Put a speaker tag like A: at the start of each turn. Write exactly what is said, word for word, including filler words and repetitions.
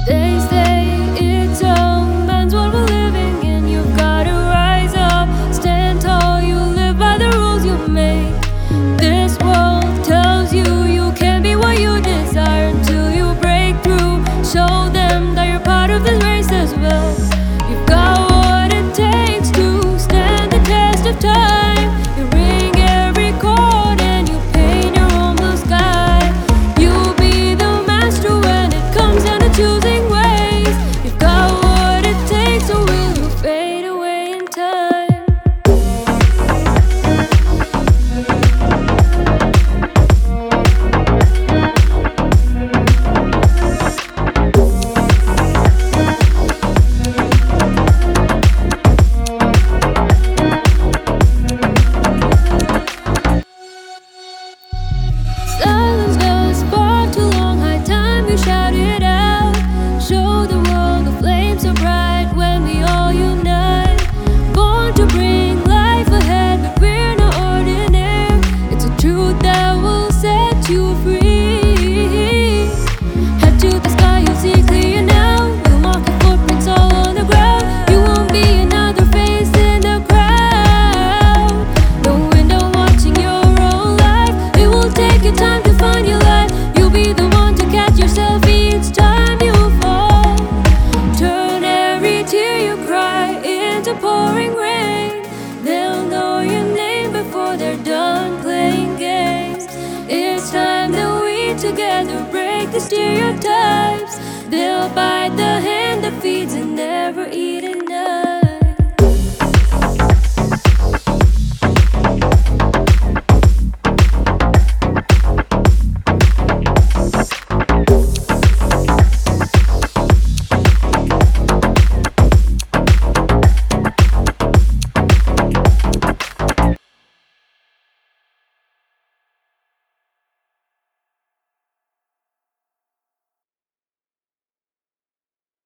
A: They say it's a man's world we're living in. You've gotta rise up, stand tall. You live by the rules you make. This world tells you you can't be what you desire until you break through. Show them that you're part of this race as well. You've got what it takes to stand the test of time. You ring every chord and you paint your own blue sky. You'll be the master when it comes down to choosing ways. You've got what it takes, or will you fade away in time? Silence goes far too long, high time you shout it out. Show the world the flames are bright when we all unite. Born to bring life ahead, but we're not ordinary. It's a truth that will set you free. Head to the sky, you'll see clear now. We'll mark your footprints all on the ground. You won't be another face in the crowd. No window watching your own life. It will take your time to find your life. You'll be the one to catch yourself each time you fall. Turn every tear you cry into pouring rain. They'll know your name before they're done playing games. It's time that we together break the stereotypes. They'll bite the hand that feeds and